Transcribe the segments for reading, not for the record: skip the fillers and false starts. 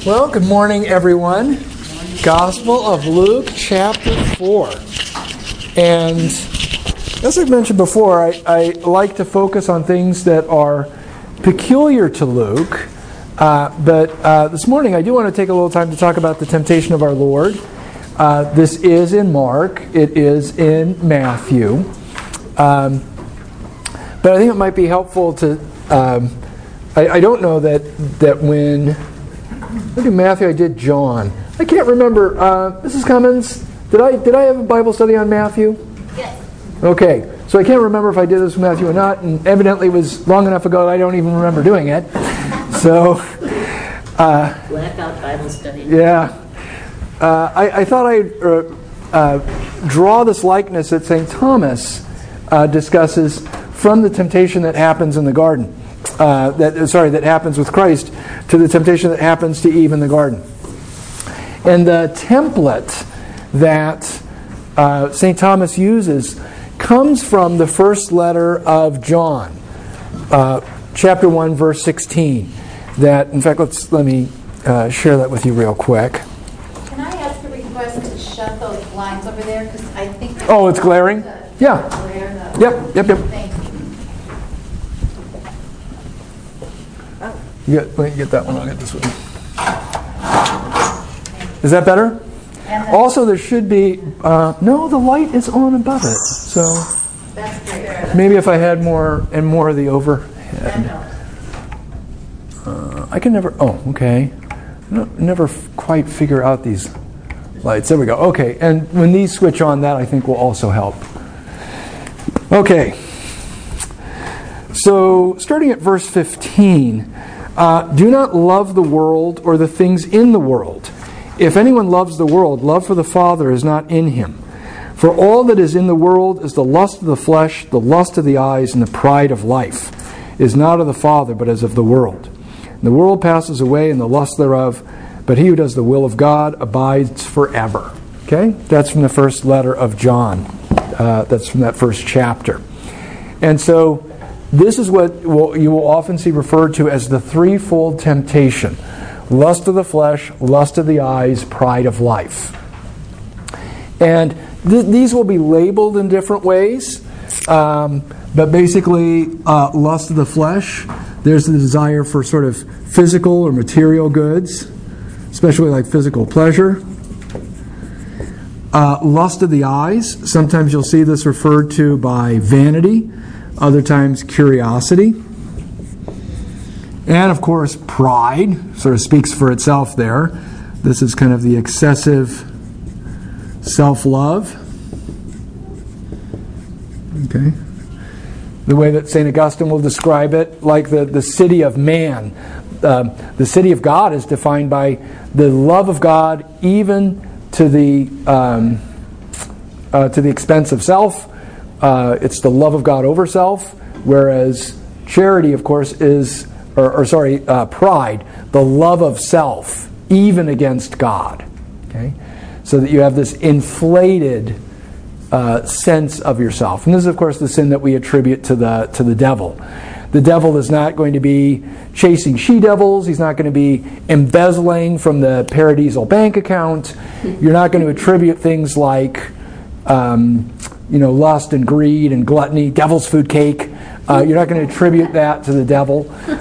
Well, good morning, everyone. Gospel of Luke, chapter 4. And as I've mentioned before, I like to focus on things that are peculiar to Luke. But this morning, I do want to take a little time to talk about the temptation of our Lord. This is in Mark. It is in Matthew. But I think it might be helpful to... I don't know that when... I did Matthew, I did John. I can't remember. Mrs. Cummins, did I have a Bible study on Matthew? Yes. Okay, so I can't remember if I did this with Matthew or not, and evidently it was long enough ago that I don't even remember doing it. So... Blackout Bible study. Yeah. I thought I'd draw this likeness that St. Thomas discusses from the temptation that happens in the garden. That happens with Christ to the temptation that happens to Eve in the garden. And the template that St. Thomas uses comes from the first letter of John, chapter 1, verse 16. That, in fact, let me share that with you real quick. Can I ask a request to shut those blinds over there? Because I think... Oh, it's glaring? Yeah. Yep. Thank you. Let me get that one. I'll get this one. Is that better? Also, there should be... no, the light is on above it. So That's great. maybe if I had more of the overhead. I can never... Oh, okay. Never quite figure out these lights. There we go. Okay, and when these switch on, that I think will also help. Okay. So, starting at verse 15... do not love the world or the things in the world. If anyone loves the world, love for the Father is not in him. For all that is in the world is the lust of the flesh, the lust of the eyes, and the pride of life. It is not of the Father, but is of the world. And the world passes away and the lust thereof, but he who does the will of God abides forever. Okay? That's from the first letter of John. That's from that first chapter. And so... this is what you will often see referred to as the threefold temptation. Lust of the flesh, lust of the eyes, pride of life. And these will be labeled in different ways. But basically, lust of the flesh, there's the desire for sort of physical or material goods, especially like physical pleasure. Lust of the eyes, sometimes you'll see this referred to by vanity. Other times, curiosity. And, of course, pride sort of speaks for itself there. This is kind of the excessive self-love. Okay. The way that St. Augustine will describe it, like the city of man. The city of God is defined by the love of God even to the expense of self. It's the love of God over self, whereas charity, of course, is, pride, the love of self, even against God. Okay, so that you have this inflated sense of yourself, and this is, of course, the sin that we attribute to the devil. The devil is not going to be chasing she-devils. He's not going to be embezzling from the paradisal bank account. You're not going to attribute things like lust and greed and gluttony, devil's food cake. You're not going to attribute that to the devil.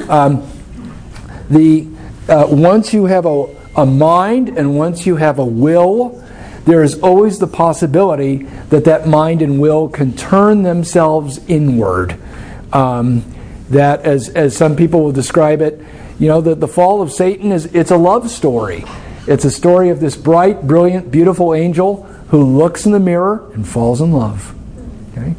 Once you have a mind and once you have a will, there is always the possibility that mind and will can turn themselves inward. That, as some people will describe it, the fall of Satan it's a love story. It's a story of this bright, brilliant, beautiful angel who looks in the mirror and falls in love. Okay?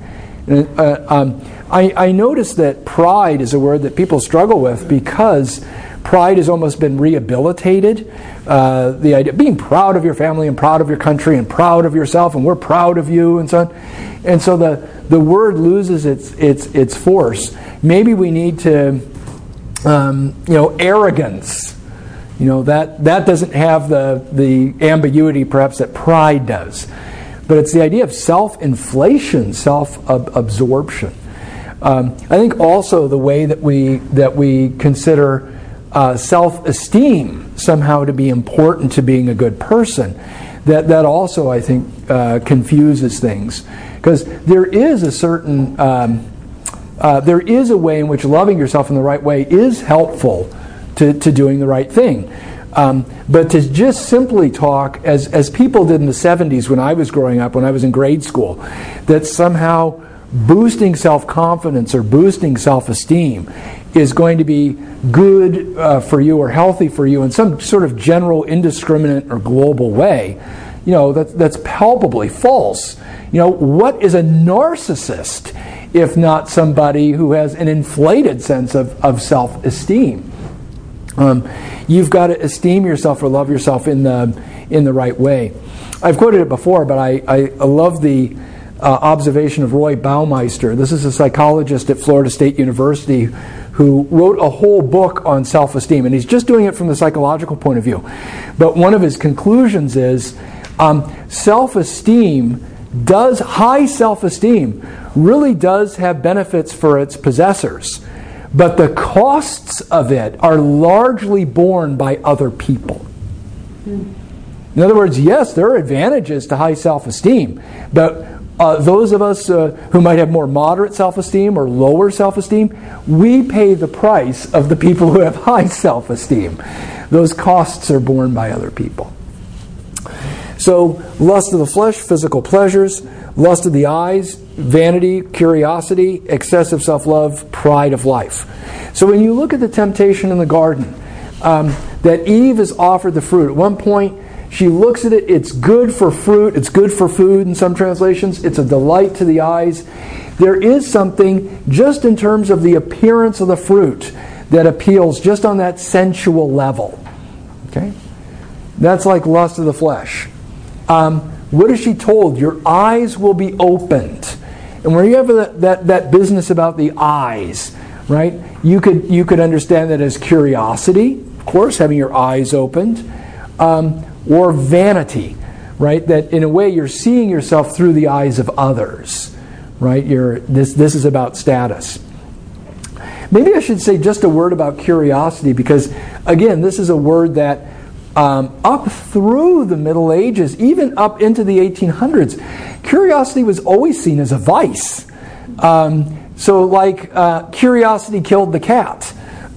I notice that pride is a word that people struggle with because pride has almost been rehabilitated. The idea of being proud of your family and proud of your country and proud of yourself, and we're proud of you, and so on. And so the word loses its force. Maybe we need to, arrogance. That doesn't have the ambiguity perhaps that pride does. But it's the idea of self-inflation, self-absorption. I think also the way that we consider self-esteem somehow to be important to being a good person, that also, I think, confuses things. Because there is a certain, there is a way in which loving yourself in the right way is helpful to doing the right thing. But to just simply talk, as people did in the 70s when I was growing up, when I was in grade school, that somehow boosting self-confidence or boosting self-esteem is going to be good for you or healthy for you in some sort of general, indiscriminate, or global way, that's palpably false. What is a narcissist if not somebody who has an inflated sense of self-esteem? You've got to esteem yourself or love yourself in the right way. I've quoted it before, but I love the observation of Roy Baumeister. This is a psychologist at Florida State University who wrote a whole book on self-esteem, and he's just doing it from the psychological point of view. But one of his conclusions is high self-esteem really does have benefits for its possessors, but the costs of it are largely borne by other people. In other words, yes, there are advantages to high self-esteem, but those of us who might have more moderate self-esteem or lower self-esteem, we pay the price of the people who have high self-esteem. Those costs are borne by other people. So, lust of the flesh, physical pleasures; lust of the eyes, vanity, curiosity; excessive self-love, pride of life. So when you look at the temptation in the garden, that Eve is offered the fruit. At one point, she looks at it, it's good for fruit, it's good for food in some translations, it's a delight to the eyes. There is something, just in terms of the appearance of the fruit, that appeals just on that sensual level. Okay? That's like lust of the flesh. What is she told? Your eyes will be opened. And when you have that business about the eyes, right? You could understand that as curiosity, of course, having your eyes opened, or vanity, right? That in a way you're seeing yourself through the eyes of others, right? This is about status. Maybe I should say just a word about curiosity, because again, this is a word that up through the Middle Ages, even up into the 1800s, curiosity was always seen as a vice. Curiosity killed the cat.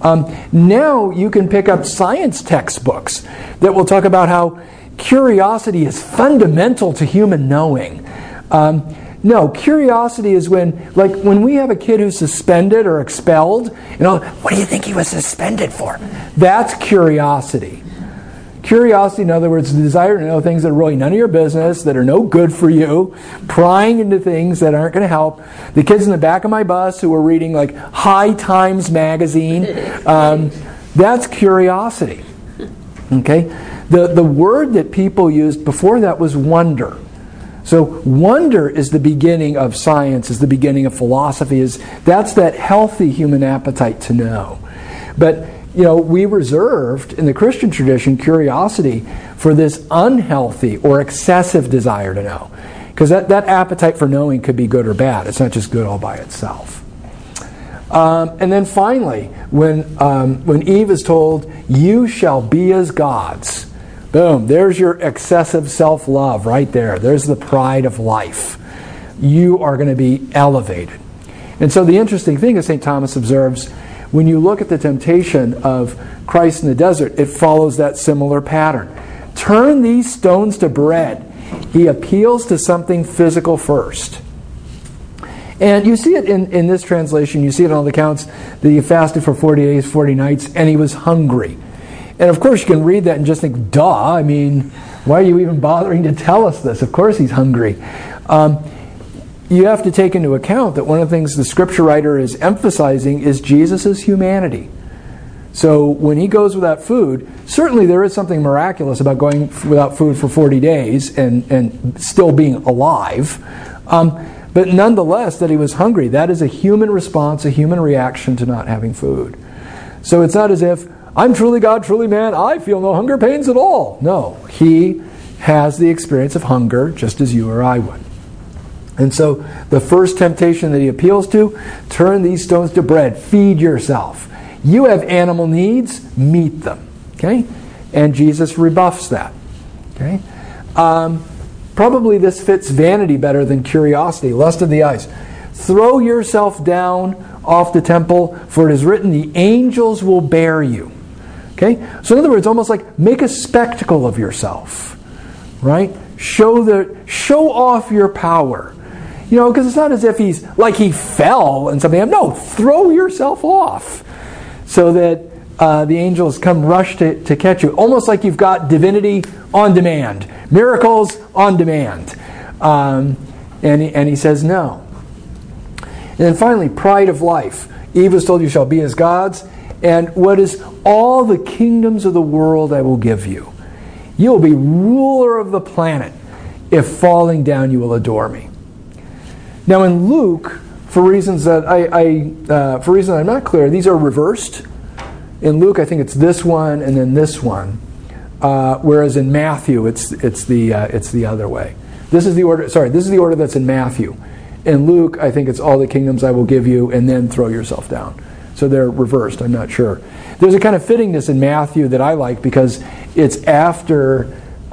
Now you can pick up science textbooks that will talk about how curiosity is fundamental to human knowing. No, curiosity is when we have a kid who's suspended or expelled, what do you think he was suspended for? That's curiosity. Curiosity, in other words, the desire to know things that are really none of your business, that are no good for you, prying into things that aren't going to help. The kids in the back of my bus who were reading High Times magazine, that's curiosity. Okay? The word that people used before that was wonder. So wonder is the beginning of science, is the beginning of philosophy. That's that healthy human appetite to know. But we reserved in the Christian tradition curiosity for this unhealthy or excessive desire to know. Because that appetite for knowing could be good or bad. It's not just good all by itself. And then finally, when Eve is told, "You shall be as gods," boom, there's your excessive self-love right there. There's the pride of life. You are going to be elevated. And so the interesting thing, as St. Thomas observes, when you look at the temptation of Christ in the desert, it follows that similar pattern. Turn these stones to bread. He appeals to something physical first. And you see it in this translation, you see it on all the accounts, that he fasted for 40 days, 40 nights, and he was hungry. And of course you can read that and just think, duh, why are you even bothering to tell us this? Of course he's hungry. You have to take into account that one of the things the scripture writer is emphasizing is Jesus' humanity. So when he goes without food, certainly there is something miraculous about going without food for 40 days and still being alive. But nonetheless, that he was hungry, that is a human response, a human reaction to not having food. So it's not as if, I'm truly God, truly man, I feel no hunger pains at all. No, he has the experience of hunger just as you or I would. And so the first temptation that he appeals to, turn these stones to bread, feed yourself. You have animal needs, meet them. Okay? And Jesus rebuffs that. Okay? Probably this fits vanity better than curiosity, lust of the eyes. Throw yourself down off the temple, for it is written, the angels will bear you. Okay? So in other words, almost like make a spectacle of yourself. Right? Show off your power. Because it's not as if he fell and something. No, throw yourself off so that the angels come rush to catch you. Almost like you've got divinity on demand. Miracles on demand. And he says no. And then finally, pride of life. Eve was told, you shall be as gods. And what is all the kingdoms of the world I will give you. You will be ruler of the planet. If falling down, you will adore me. Now in Luke, for reasons that I'm not clear, these are reversed. In Luke, I think it's this one and then this one, whereas in Matthew, it's the other way. This is the order. Sorry, this is the order that's in Matthew. In Luke, I think it's all the kingdoms I will give you, and then throw yourself down. So they're reversed. I'm not sure. There's a kind of fittingness in Matthew that I like because it's after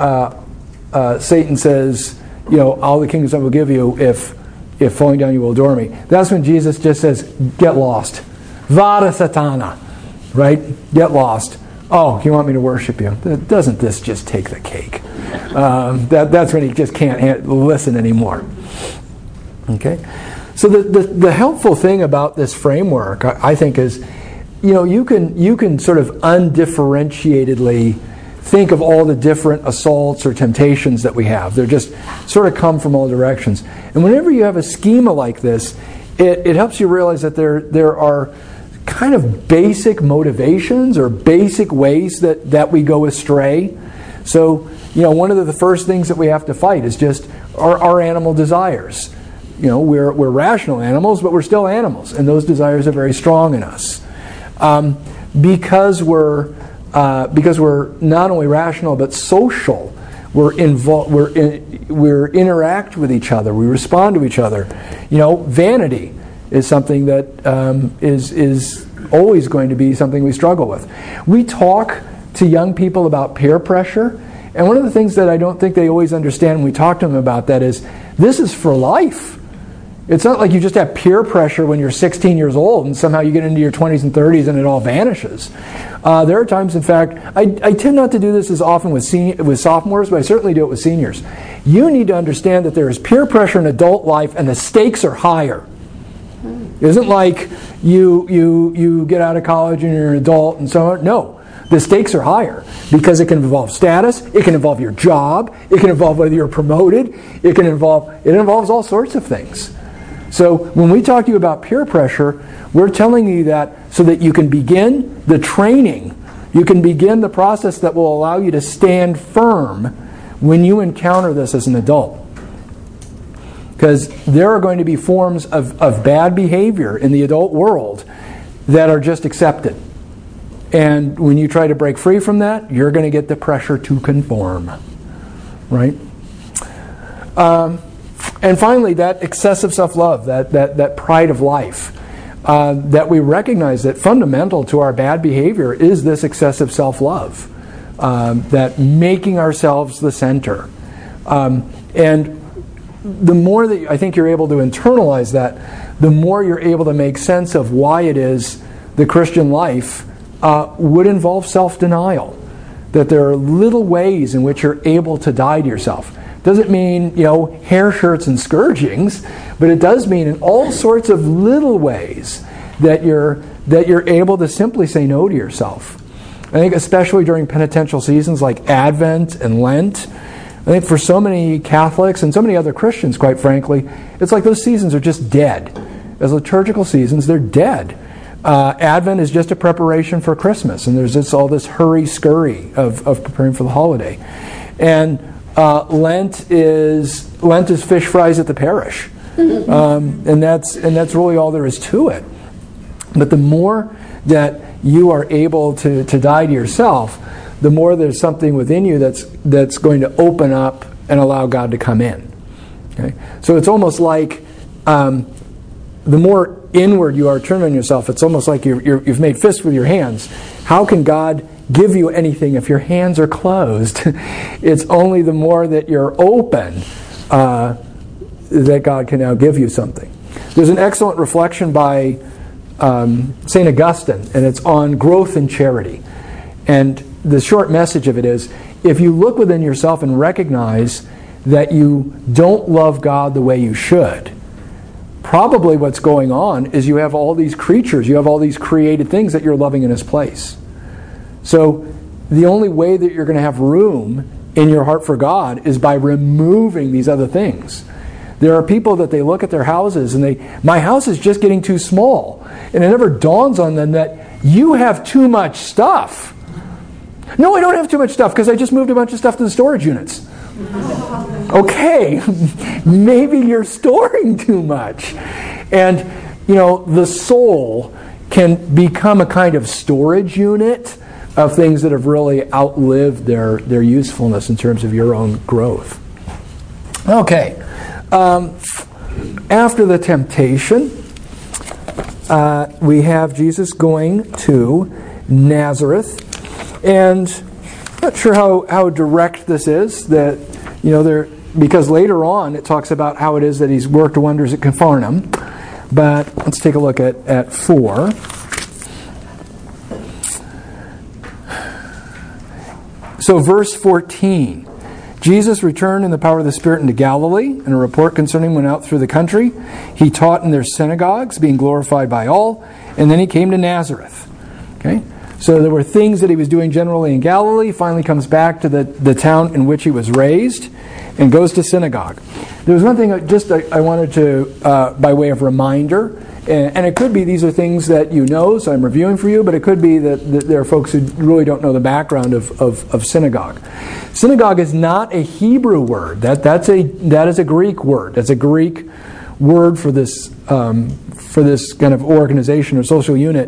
Satan says, all the kingdoms I will give you if falling down you will adore me. That's when Jesus just says, get lost. Vada Satana. Right? Get lost. Oh, you want me to worship you? Doesn't this just take the cake? That's when he just can't listen anymore. Okay? So the helpful thing about this framework, I think, is, you can sort of undifferentiatedly think of all the different assaults or temptations that we have. They're just sort of come from all directions. And whenever you have a schema like this, it helps you realize that there are kind of basic motivations or basic ways that we go astray. So, one of the first things that we have to fight is just our animal desires. We're rational animals, but we're still animals, and those desires are very strong in us. Because we're not only rational but social, we interact with each other, we respond to each other. Vanity is something that is always going to be something we struggle with. We talk to young people about peer pressure, and one of the things that I don't think they always understand when we talk to them about that is this is for life. It's not like you just have peer pressure when you're 16 years old and somehow you get into your 20s and 30s and it all vanishes. There are times, in fact, I tend not to do this as often with sophomores, but I certainly do it with seniors. You need to understand that there is peer pressure in adult life and the stakes are higher. It isn't like you get out of college and you're an adult and so on. No, the stakes are higher because it can involve status, it can involve your job, it can involve whether you're promoted, it involves all sorts of things. So when we talk to you about peer pressure, we're telling you that so that you can begin the training, you can begin the process that will allow you to stand firm when you encounter this as an adult. Because there are going to be forms of bad behavior in the adult world that are just accepted. And when you try to break free from that, you're going to get the pressure to conform. Right? And finally, that excessive self-love, that pride of life, that we recognize that fundamental to our bad behavior is this excessive self-love, that making ourselves the center. And the more that I think you're able to internalize that, the more you're able to make sense of why it is the Christian life would involve self-denial. That there are little ways in which you're able to die to yourself. Doesn't mean, hair shirts and scourgings, but it does mean in all sorts of little ways that you're able to simply say no to yourself. I think especially during penitential seasons like Advent and Lent, I think for so many Catholics and so many other Christians, quite frankly, it's like those seasons are just dead. As liturgical seasons, they're dead. Advent is just a preparation for Christmas, and there's just all this hurry-scurry of preparing for the holiday. And Lent is fish fries at the parish, and that's really all there is to it. But the more that you are able to die to yourself, the more there's something within you that's going to open up and allow God to come in. Okay? So it's almost like the more inward you are turned on yourself. It's almost like you've made fists with your hands. How can God give you anything if your hands are closed? It's only the more that you're open that God can now give you something. There's an excellent reflection by St. Augustine, and it's on growth in charity. And the short message of it is, if you look within yourself and recognize that you don't love God the way you should, probably what's going on is you have all these creatures, you have all these created things that you're loving in His place. So the only way that you're going to have room in your heart for God is by removing these other things. There are people that they look at their houses and my house is just getting too small. And it never dawns on them that you have too much stuff. No, I don't have too much stuff because I just moved a bunch of stuff to the storage units. Okay, maybe you're storing too much. And, the soul can become a kind of storage unit of things that have really outlived their usefulness in terms of your own growth. Okay. After the temptation, we have Jesus going to Nazareth, and I'm not sure how direct this is. That because later on it talks about how it is that He's worked wonders at Capharnaum. But let's take a look at 4. So verse 14. Jesus returned in the power of the Spirit into Galilee, and a report concerning him went out through the country. He taught in their synagogues, being glorified by all, and then He came to Nazareth. Okay? So there were things that He was doing generally in Galilee, finally comes back to the town in which He was raised, and goes to synagogue. There was one thing I wanted to, by way of reminder, and it could be these are things that you know, so I'm reviewing for you, but it could be that there are folks who really don't know the background of synagogue. Synagogue is not a Hebrew word. That is a Greek word. That's a Greek word for this kind of organization or social unit.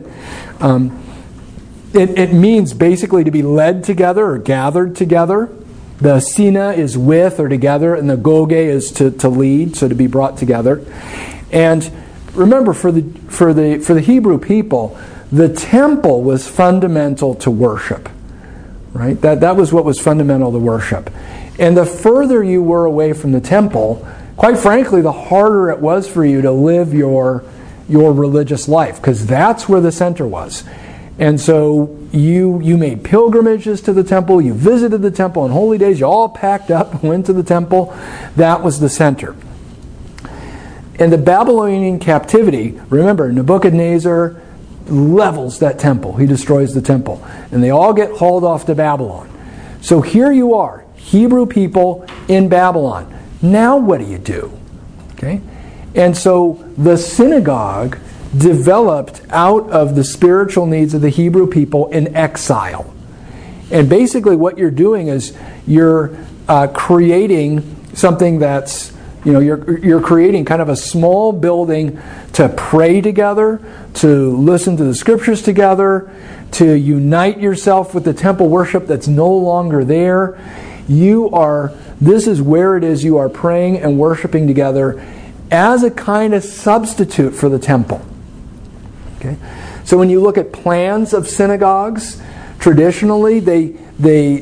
It means basically to be led together or gathered together. The sina is with or together, and the goge is to lead, so to be brought together. And remember, for the Hebrew people, the temple was fundamental to worship. Right? That was what was fundamental to worship. And the further you were away from the temple, quite frankly, the harder it was for you to live your religious life, because that's where the center was. And so you made pilgrimages to the temple, you visited the temple on holy days, you all packed up and went to the temple. That was the center. And the Babylonian captivity, remember, Nebuchadnezzar levels that temple. He destroys the temple. And they all get hauled off to Babylon. So here you are, Hebrew people in Babylon. Now what do? Okay? And so the synagogue developed out of the spiritual needs of the Hebrew people in exile. And basically what you're doing is you're creating something that's, you're creating kind of a small building to pray together, to listen to the scriptures together, to unite yourself with the temple worship that's no longer there. This is where it is you are praying and worshiping together as a kind of substitute for the temple. Okay? So when you look at plans of synagogues, traditionally they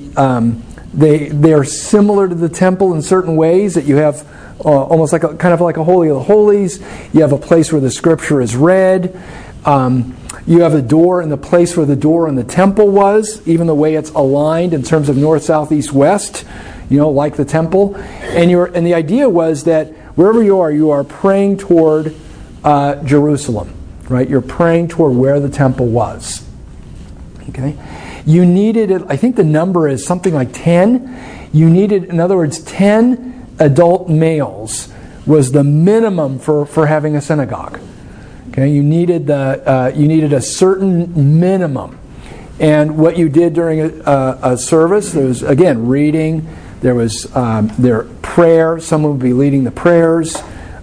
are similar to the temple in certain ways, that you have almost like a Holy of the Holies. You have a place where the scripture is read. You have a door in the place where the door in the temple was, even the way it's aligned in terms of north, south, east, west, like the temple. And the idea was that wherever you are praying toward Jerusalem, right? You're praying toward where the temple was. Okay? You needed, I think the number is something like 10. You needed, in other words, 10 adult males was the minimum for having a synagogue. Okay, you needed a certain minimum, and what you did during a service, there was again reading, there was prayer. Someone would be leading the prayers,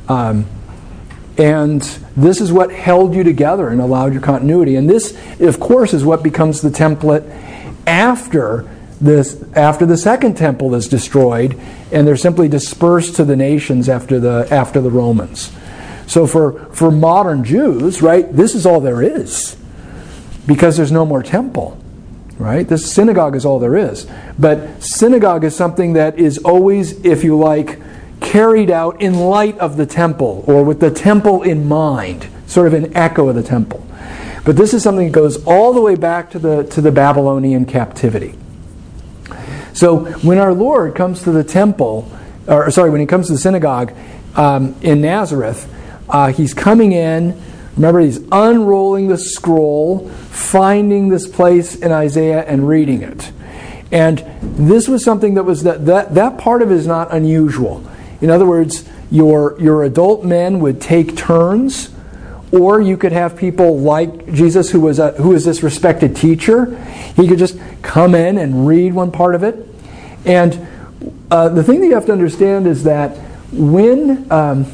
and this is what held you together and allowed your continuity. And this, of course, is what becomes the template after the second temple is destroyed, and they're simply dispersed to the nations after the Romans. So for modern Jews, right, this is all there is, because there's no more temple, right? This synagogue is all there is. But synagogue is something that is always, if you like, carried out in light of the temple, or with the temple in mind, sort of an echo of the temple. But this is something that goes all the way back to the Babylonian captivity. So when our Lord comes to the temple, when he comes to the synagogue in Nazareth, he's coming in. Remember, he's unrolling the scroll, finding this place in Isaiah and reading it. And this was something that was that part of it is not unusual. In other words, your adult men would take turns, or you could have people like Jesus, who was this respected teacher. He could just come in and read one part of it. And the thing that you have to understand is that when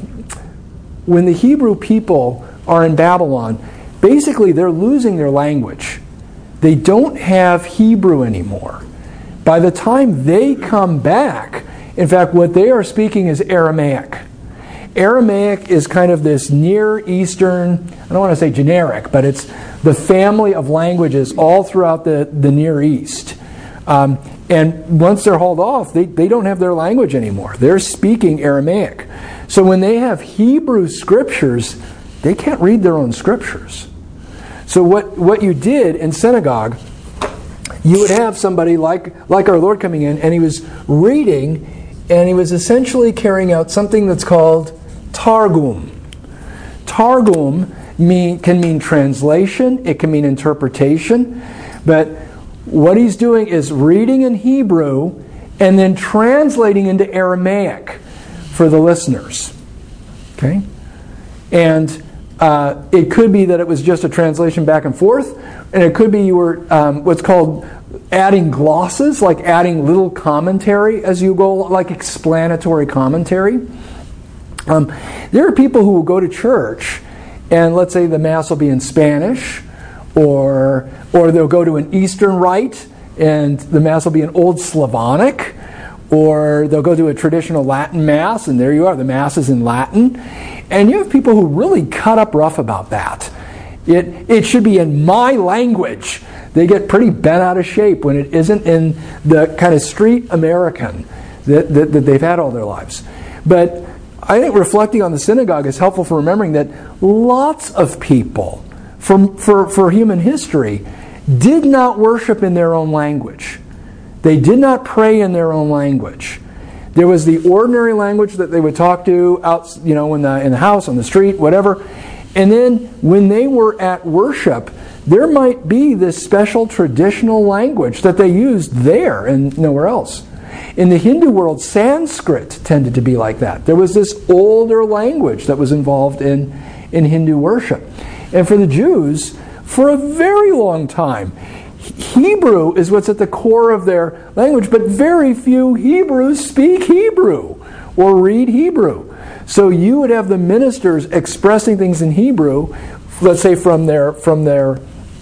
the Hebrew people are in Babylon, basically they're losing their language. They don't have Hebrew anymore. By the time they come back, in fact, what they are speaking is Aramaic. Aramaic is kind of this Near Eastern, I don't want to say generic, but it's the family of languages all throughout the Near East. And once they're hauled off, they don't have their language anymore. They're speaking Aramaic. So when they have Hebrew scriptures, they can't read their own scriptures. So what you did in synagogue, you would have somebody like our Lord coming in, and he was reading, and he was essentially carrying out something that's called Targum. Targum can mean translation, it can mean interpretation, but what he's doing is reading in Hebrew and then translating into Aramaic for the listeners. Okay? And it could be that it was just a translation back and forth, and it could be you were what's called adding glosses, like adding little commentary as you go, like explanatory commentary. There are people who will go to church, and let's say the Mass will be in Spanish, or they'll go to an Eastern Rite, and the Mass will be in Old Slavonic, or they'll go to a traditional Latin Mass, and there you are, the Mass is in Latin. And you have people who really cut up rough about that. It should be in my language. They get pretty bent out of shape when it isn't in the kind of street American that they've had all their lives. But I think reflecting on the synagogue is helpful for remembering that lots of people for human history did not worship in their own language. They did not pray in their own language. There was the ordinary language that they would talk to out, in the house, on the street, whatever. And then when they were at worship, there might be this special traditional language that they used there and nowhere else. In the Hindu world, Sanskrit tended to be like that. There was this older language that was involved in Hindu worship. And for the Jews, for a very long time, Hebrew is what's at the core of their language, but very few Hebrews speak Hebrew or read Hebrew. So you would have the ministers expressing things in Hebrew, let's say from the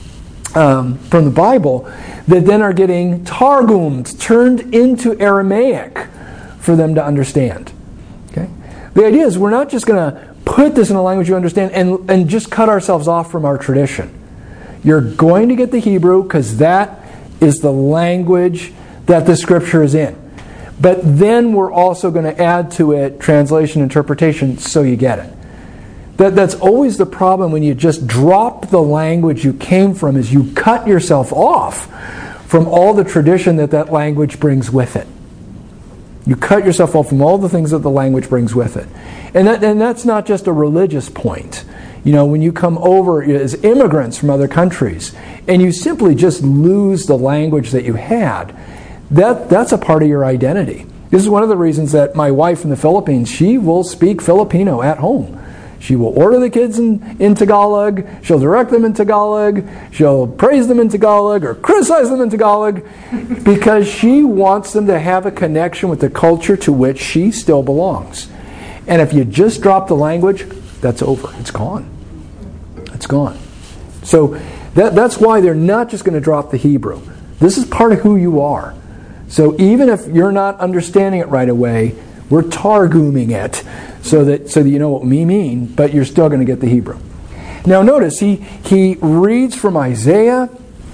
Bible, that then are getting targumed, turned into Aramaic for them to understand. Okay? The idea is we're not just going to put this in a language you understand and just cut ourselves off from our tradition. You're going to get the Hebrew because that is the language that the Scripture is in. But then we're also going to add to it translation, interpretation, so you get it. That's always the problem when you just drop the language you came from, is you cut yourself off from all the tradition that language brings with it. You cut yourself off from all the things that the language brings with it. And that's not just a religious point. When you come over as immigrants from other countries and you simply just lose the language that you had, that's a part of your identity. This is one of the reasons that my wife in the Philippines, she will speak Filipino at home. She will order the kids in Tagalog, she'll direct them in Tagalog, she'll praise them in Tagalog or criticize them in Tagalog, because she wants them to have a connection with the culture to which she still belongs. And if you just drop the language, that's over. It's gone. It's gone. So that's why they're not just going to drop the Hebrew. This is part of who you are. So even if you're not understanding it right away, we're targuming it so that you know what we mean, but you're still going to get the Hebrew. Now notice, he reads from Isaiah.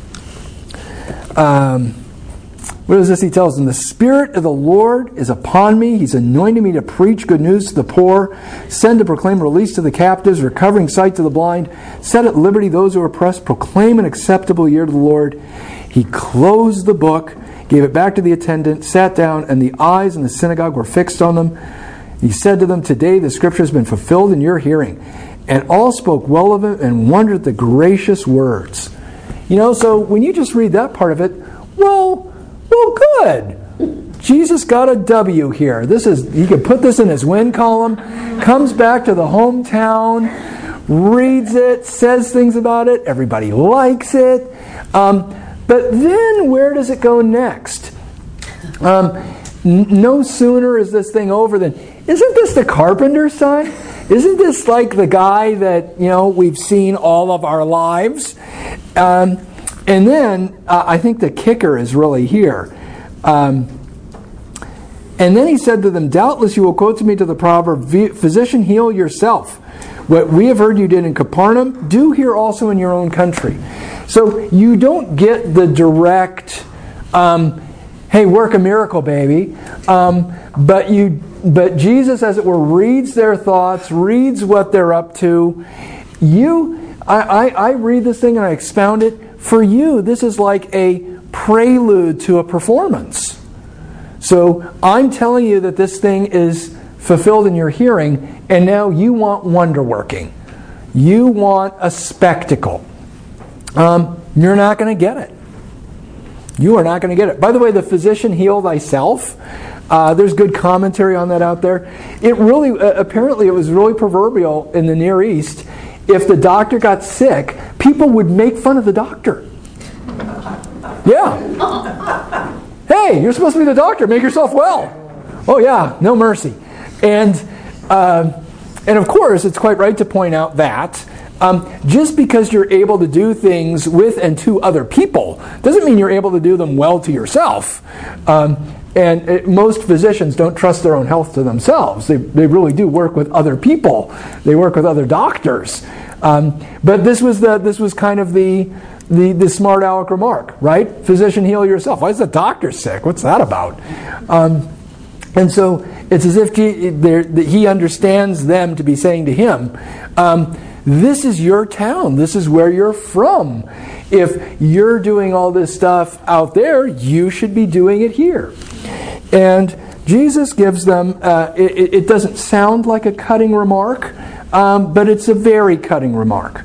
What is this he tells them? The Spirit of the Lord is upon me. He's anointed me to preach good news to the poor, send to proclaim release to the captives, recovering sight to the blind, set at liberty those who are oppressed, proclaim an acceptable year to the Lord. He closed the book, gave it back to the attendant, sat down, and the eyes in the synagogue were fixed on them. He said to them, today the scripture has been fulfilled in your hearing. And all spoke well of him and wondered at the gracious words. So when you just read that part of it, well, good. Jesus got a W here. He could put this in his win column, comes back to the hometown, reads it, says things about it, everybody likes it. But then where does it go next? No sooner is this thing over than, isn't this the carpenter's son? Isn't this like the guy that, we've seen all of our lives? And then I think the kicker is really here. And then he said to them, doubtless you will quote to me to the proverb, physician, heal yourself. What we have heard you did in Capernaum, do here also in your own country. So you don't get the direct, hey, work a miracle, baby. But Jesus, as it were, reads their thoughts, reads what they're up to. I read this thing and I expound it. For you, this is like a prelude to a performance. So I'm telling you that this thing is fulfilled in your hearing, and now you want wonder working. You want a spectacle. You're not going to get it. You are not going to get it. By the way, the physician, heal thyself. There's good commentary on that out there. It really, apparently it was really proverbial in the Near East. If the doctor got sick, people would make fun of the doctor. Yeah. Hey, you're supposed to be the doctor. Make yourself well. Oh yeah, no mercy. And of course, it's quite right to point out that just because you're able to do things with and to other people doesn't mean you're able to do them well to yourself. Most physicians don't trust their own health to themselves. They really do work with other people. They work with other doctors. But this was kind of the smart aleck remark, right? Physician, heal yourself. Why is the doctor sick? What's that about? And so it's as if he understands them to be saying to him, this is your town. This is where you're from. If you're doing all this stuff out there, you should be doing it here. And Jesus gives them, it doesn't sound like a cutting remark, but it's a very cutting remark.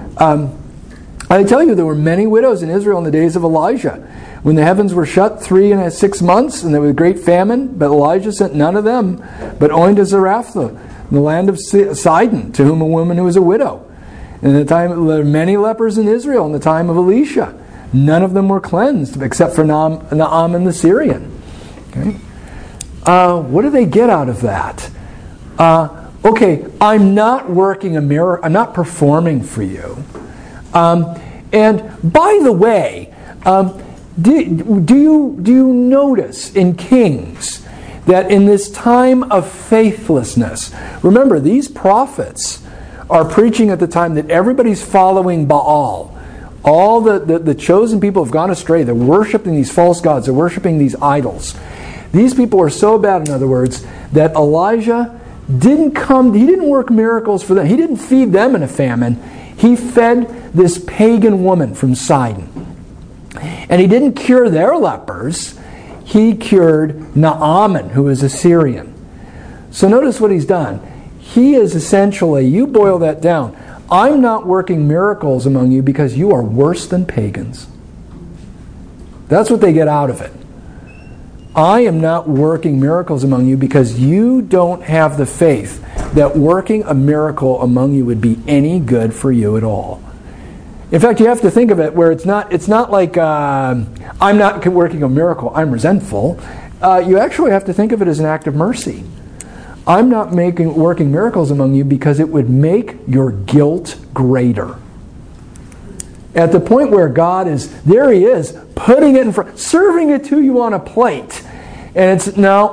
I tell you, there were many widows in Israel in the days of Elijah, when the heavens were shut 3 and 6 months, and there was a great famine, but Elijah sent none of them, but only to Zarephath, in the land of Sidon, to whom a woman who was a widow. And at the time, there were many lepers in Israel in the time of Elisha. None of them were cleansed, except for Naaman the Syrian. Okay. What do they get out of that? Okay, I'm not working a miracle. I'm not performing for you. And by the way, do you notice in Kings that in this time of faithlessness, remember these prophets are preaching at the time that everybody's following Baal. All the chosen people have gone astray. They're worshiping these false gods. They're worshiping these idols. These people are so bad, in other words, that Elijah didn't come. He didn't work miracles for them. He didn't feed them in a famine. He fed this pagan woman from Sidon. And he didn't cure their lepers. He cured Naaman, who is a Syrian. So notice what he's done. He is essentially, you boil that down, I'm not working miracles among you because you are worse than pagans. That's what they get out of it. I am not working miracles among you because you don't have the faith that working a miracle among you would be any good for you at all. In fact, you have to think of it where it's not like I'm not working a miracle, I'm resentful. You actually have to think of it as an act of mercy. I'm not working miracles among you because it would make your guilt greater. At the point where God is, there He is, putting it in front, serving it to you on a plate. And it's, no,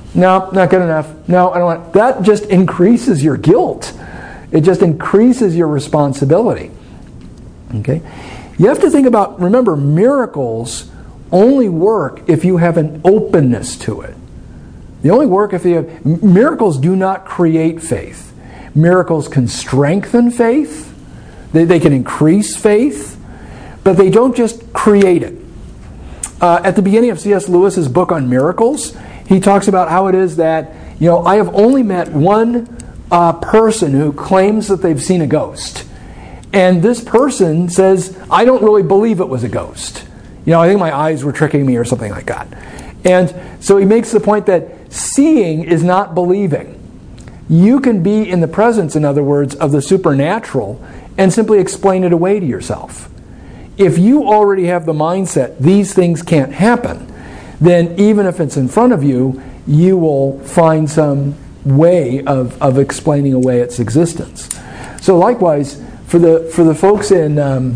No, not good enough. No, I don't want. That just increases your guilt. It just increases your responsibility. Okay? You have to think about, remember, miracles only work if you have an openness to it. They only work if you have... Miracles do not create faith. Miracles can strengthen faith. They can increase faith. But they don't just create it. At the beginning of C.S. Lewis's book on miracles, he talks about how it is that, I have only met one person who claims that they've seen a ghost. And this person says, I don't really believe it was a ghost. I think my eyes were tricking me or something like that. And so he makes the point that seeing is not believing. You can be in the presence, in other words, of the supernatural and simply explain it away to yourself. If you already have the mindset, these things can't happen, then even if it's in front of you, you will find some way of explaining away its existence. So likewise, for the folks in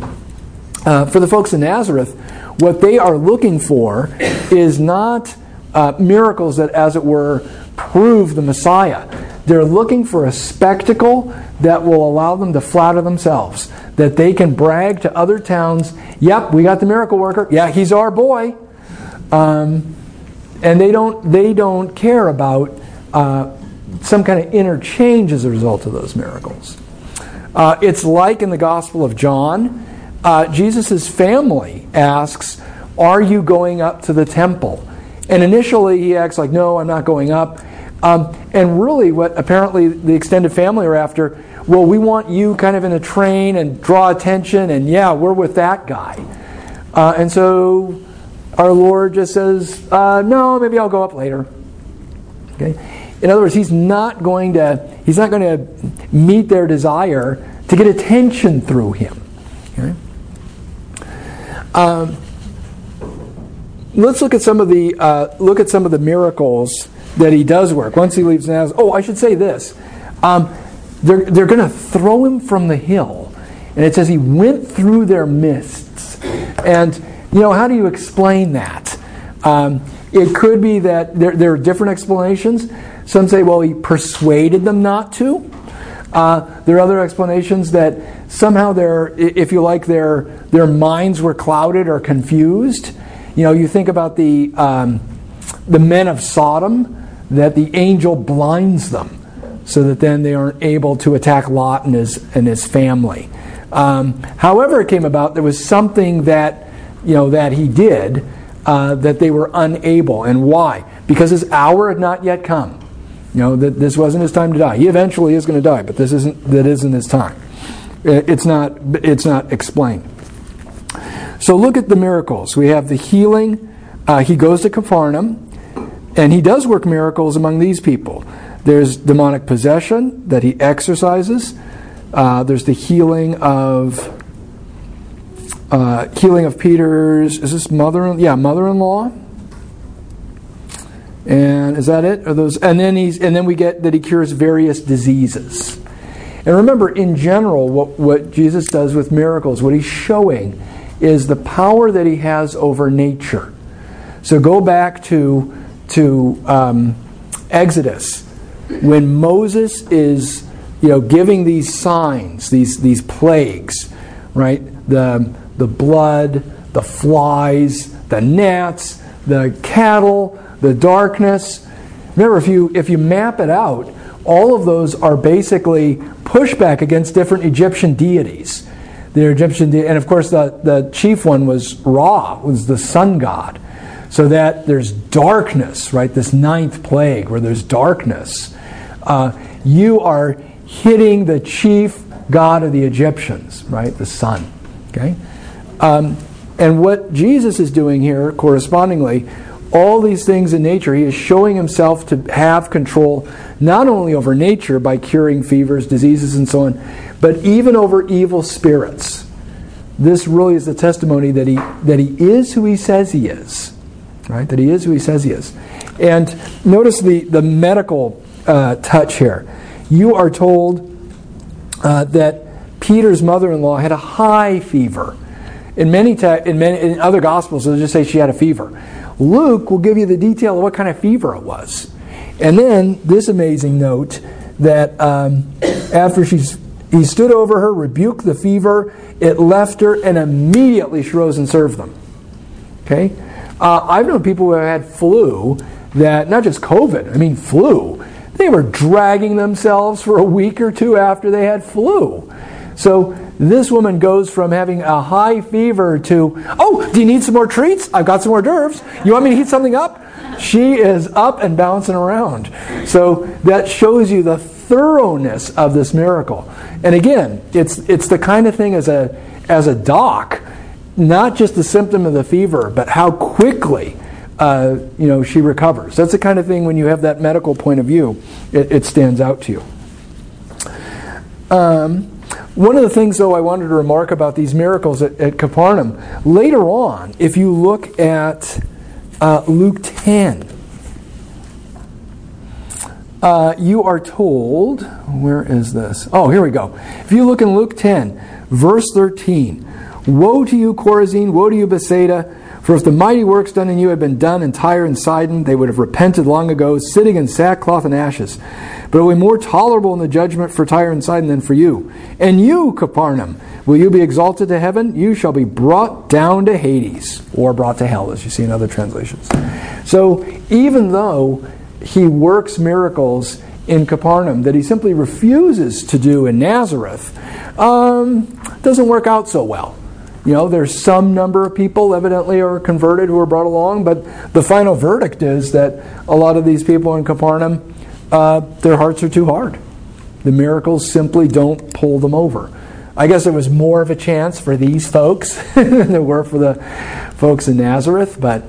Nazareth, what they are looking for is not miracles that, as it were, prove the Messiah. They're looking for a spectacle that will allow them to flatter themselves, that they can brag to other towns, yep, we got the miracle worker, yeah, he's our boy. And they don't care about some kind of interchange as a result of those miracles. It's like in the Gospel of John, Jesus' family asks, are you going up to the temple? And initially he acts like, no, I'm not going up. And really what apparently the extended family are after, well, we want you kind of in a train and draw attention, and yeah, we're with that guy. And so our Lord just says, no, maybe I'll go up later. Okay? In other words, he's not going to meet their desire to get attention through him. Okay? Let's look at some of the miracles that he does work once he leaves Nazareth. Oh, I should say this: they're going to throw him from the hill, and it says he went through their midst. And how do you explain that? It could be that there are different explanations. Some say, well, he persuaded them not to. There are other explanations that somehow their minds were clouded or confused. You think about the men of Sodom, that the angel blinds them so that then they aren't able to attack Lot and his family. However it came about, there was something that he did that they were unable. And why? Because his hour had not yet come. That this wasn't his time to die. He eventually is going to die, but that isn't his time. It's not explained. So look at the miracles. We have the healing. He goes to Capernaum, and he does work miracles among these people. There's demonic possession that he exorcises. There's the healing of Peter's, is this mother-in-law? And is that it? Are those? And then we get that he cures various diseases. And remember, in general, what Jesus does with miracles, what he's showing is the power that he has over nature. So go back to Exodus, when Moses is giving these signs, these plagues, right? The blood, the flies, the gnats, the cattle, the darkness. Remember, if you map it out, all of those are basically pushback against different Egyptian deities. And of course the chief one was Ra, was the sun god. So that there's darkness, right? This 9th plague where there's darkness. You are hitting the chief god of the Egyptians, right? The sun. Okay? And what Jesus is doing here, correspondingly, all these things in nature, he is showing himself to have control not only over nature by curing fevers, diseases, and so on, but even over evil spirits. This really is the testimony that he is who he says he is. Right? That he is who he says he is. And notice the medical touch here. You are told that Peter's mother-in-law had a high fever. In other Gospels, they'll just say she had a fever. Luke will give you the detail of what kind of fever it was. And then this amazing note that after he stood over her, rebuked the fever, it left her, and immediately she rose and served them. Okay? I've known people who have had flu, that, not just COVID, I mean flu. They were dragging themselves for a week or two after they had flu. So this woman goes from having a high fever to, oh, do you need some more treats? I've got some hors d'oeuvres. You want me to heat something up? She is up and bouncing around. So that shows you the thoroughness of this miracle. And again, it's the kind of thing as a doc, not just the symptom of the fever, but how quickly she recovers. That's the kind of thing when you have that medical point of view, it stands out to you. One of the things, though, I wanted to remark about these miracles at Capernaum, later on, if you look at Luke 10, you are told, where is this? Oh, here we go. If you look in Luke 10, verse 13, woe to you, Chorazin, woe to you, Bethsaida, for if the mighty works done in you had been done in Tyre and Sidon, they would have repented long ago, sitting in sackcloth and ashes. But it will be more tolerable in the judgment for Tyre and Sidon than for you. And you, Capernaum, will you be exalted to heaven? You shall be brought down to Hades, or brought to hell, as you see in other translations. So even though he works miracles in Capernaum that he simply refuses to do in Nazareth, doesn't work out so well. There's some number of people evidently are converted who are brought along, but the final verdict is that a lot of these people in Capernaum, their hearts are too hard. The miracles simply don't pull them over. I guess there was more of a chance for these folks than there were for the folks in Nazareth, but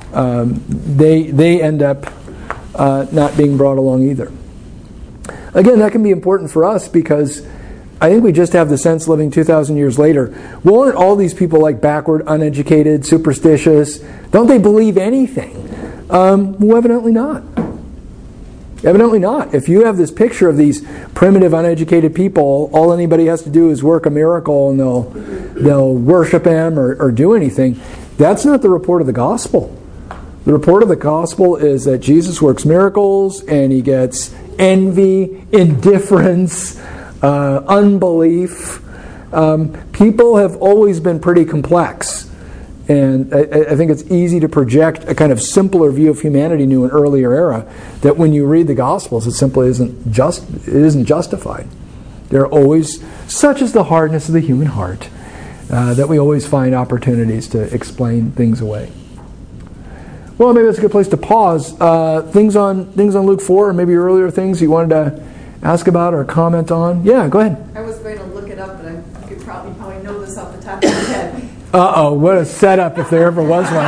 they end up not being brought along either. Again, that can be important for us because I think we just have the sense living 2,000 years later, well, aren't all these people like backward, uneducated, superstitious? Don't they believe anything? Well, evidently not. Evidently not. If you have this picture of these primitive, uneducated people, all anybody has to do is work a miracle and they'll worship him or do anything, that's not the report of the gospel. The report of the gospel is that Jesus works miracles and he gets envy, indifference, unbelief. People have always been pretty complex. And I think it's easy to project a kind of simpler view of humanity in an earlier era that when you read the Gospels, it simply isn't justified. They're always, such is the hardness of the human heart, that we always find opportunities to explain things away. Well, maybe that's a good place to pause. Things on Luke 4, or maybe earlier things you wanted to ask about or comment on? Yeah, go ahead. I was going to look it up, but you could probably know this off the top of your head. Uh-oh, what a setup if there ever was one.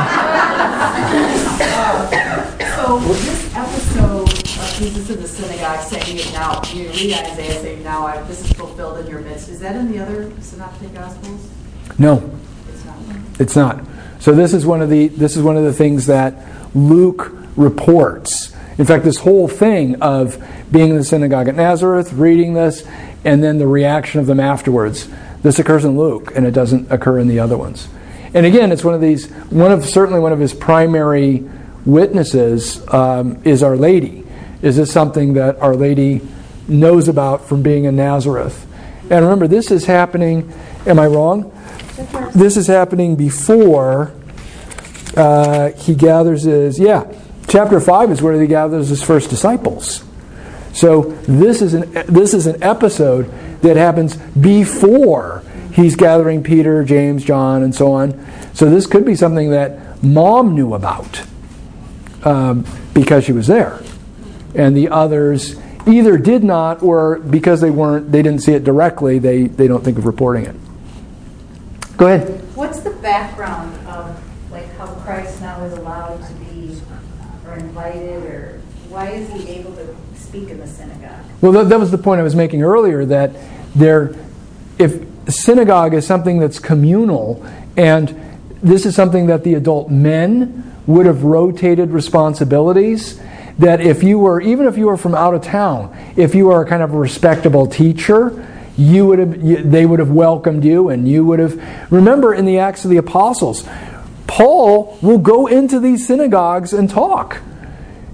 So this episode of Jesus in the synagogue saying it now, you read Isaiah saying now this is fulfilled in your midst. Is that in the other synoptic gospels? No. It's not. It's not. So this is one of the things that Luke reports. In fact, this whole thing of being in the synagogue at Nazareth, reading this, and then the reaction of them afterwards, this occurs in Luke, and it doesn't occur in the other ones. And again, it's certainly one of his primary witnesses is Our Lady. Is this something that Our Lady knows about from being in Nazareth? And remember, this is happening, am I wrong? This is happening before he gathers chapter 5 is where he gathers his first disciples. So this is an episode that happens before he's gathering Peter, James, John, and so on. So this could be something that Mom knew about because she was there, and the others either did not, or because they didn't see it directly, they don't think of reporting it. Go ahead. What's the background of how Christ now is allowed to be or invited, or why is he able to speak in the synagogue? Well, that was the point I was making earlier, that if synagogue is something that's communal, and this is something that the adult men would have rotated responsibilities, that even if you were from out of town, if you were a kind of a respectable teacher, they would have welcomed you, and you would have. Remember in the Acts of the Apostles, Paul will go into these synagogues and talk.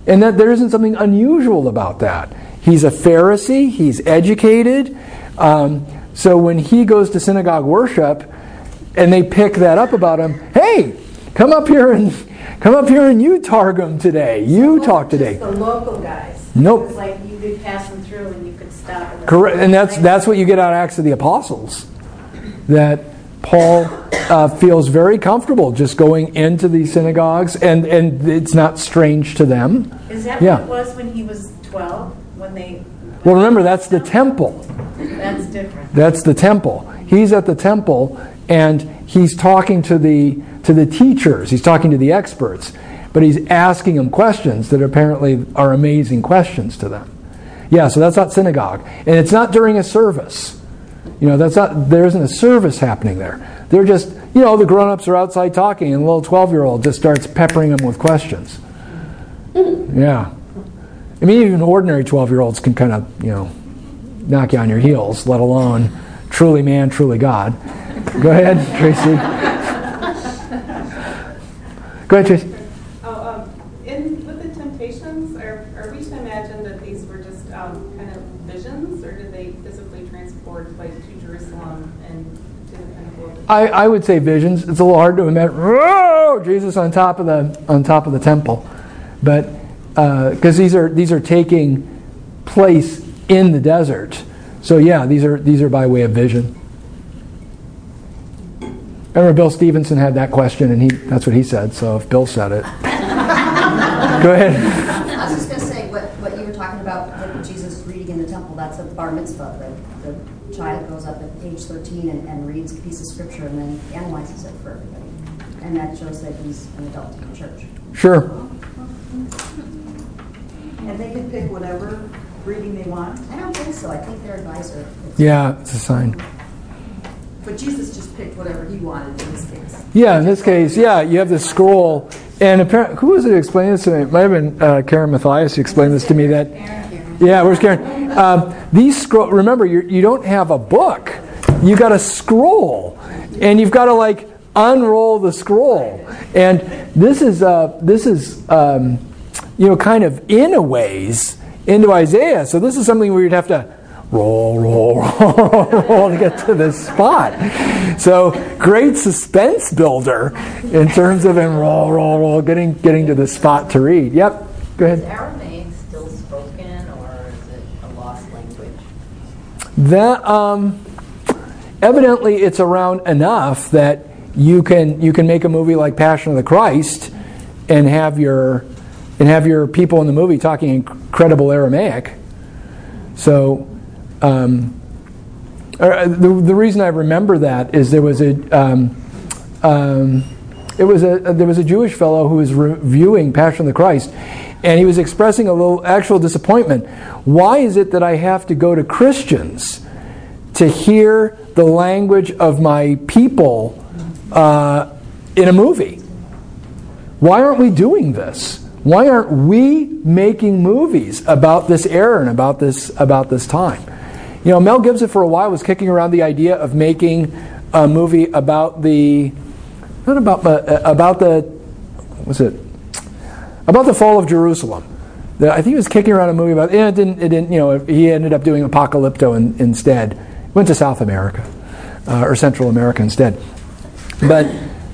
And that there isn't something unusual about that. He's a Pharisee. He's educated. So when he goes to synagogue worship, and they pick that up about him, hey, come up here and you targum today. You talk today. Just the local guys. Nope. It was like you could pass them through and you could stop. Correct, and that's what you get out of Acts of the Apostles. That Paul feels very comfortable just going into these synagogues, and it's not strange to them. Is that what it was when he was 12? When they? Well, remember, that's the temple. That's different. That's the temple. He's at the temple, and he's talking to the teachers. He's talking to the experts, but he's asking them questions that apparently are amazing questions to them. Yeah, so that's not synagogue, and it's not during a service. There isn't a service happening there. They're just, the grown-ups are outside talking, and the little 12-year-old just starts peppering them with questions. Yeah. I mean, even ordinary 12-year-olds can kind of, knock you on your heels, let alone truly man, truly God. Go ahead, Tracy. Go ahead, Tracy. With the temptations, are we to imagine that these were just kind of visions, or did they physically transport to Jerusalem and to the pinnacle? I would say visions. It's a little hard to imagine. Whoa, Jesus on top of the temple, but because these are taking place in the desert. So yeah, these are by way of vision. I remember Bill Stevenson had that question, and that's what he said. So if Bill said it, go ahead. I was just going to say what you were talking about with Jesus reading in the temple. That's a bar mitzvah. The child goes up at age 13 and reads a piece of scripture and then analyzes it for everybody, and that shows that he's an adult in the church. Sure. And they can pick whatever reading they want? I don't think so. I think their advisor. Yeah, it's a sign. But Jesus just picked whatever he wanted in this case. Yeah, in this case, you have this scroll. And apparently, who was it explaining this to me? It might have been Karen Mathias who explained this to me. Yeah, where's Karen? These scroll. Remember, you don't have a book. You got a scroll, and you've got to unroll the scroll. And this is kind of in a ways into Isaiah. So this is something where you'd have to roll to get to this spot. So great suspense builder in terms of roll, getting to the spot to read. Yep, go ahead. Is Aramaic still spoken, or is it a lost language? That evidently it's around enough that you can make a movie like Passion of the Christ and have your people in the movie talking incredible Aramaic. So the reason I remember that is there was a Jewish fellow who was reviewing Passion of the Christ, and he was expressing a little actual disappointment. Why is it that I have to go to Christians to hear the language of my people in a movie? Why aren't we doing this? Why aren't we making movies about this era and about this time? Mel Gibson for a while was kicking around the idea of making a movie about the fall of Jerusalem. I think he was kicking around a movie about it. Didn't. He ended up doing Apocalypto instead. Went to South America or Central America instead. But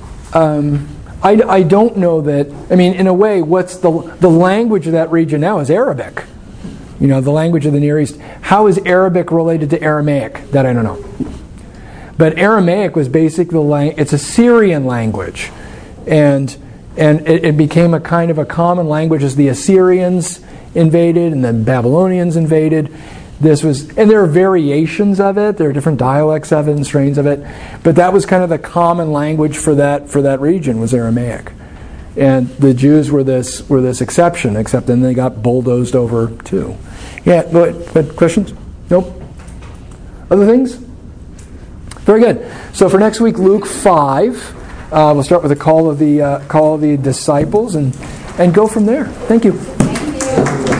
I don't know that. I mean, in a way, what's the language of that region now is Arabic. The language of the Near East. How is Arabic related to Aramaic? That I don't know. But Aramaic was basically it's a Syrian language, and it became a kind of a common language as the Assyrians invaded and then Babylonians invaded. And there are variations of it. There are different dialects of it and strains of it, but that was kind of the common language for that region was Aramaic. And the Jews were this exception, except then they got bulldozed over too. Yeah, go ahead. Questions? Nope. Other things? Very good. So for next week, Luke 5. We'll start with the call of the disciples and go from there. Thank you. Thank you.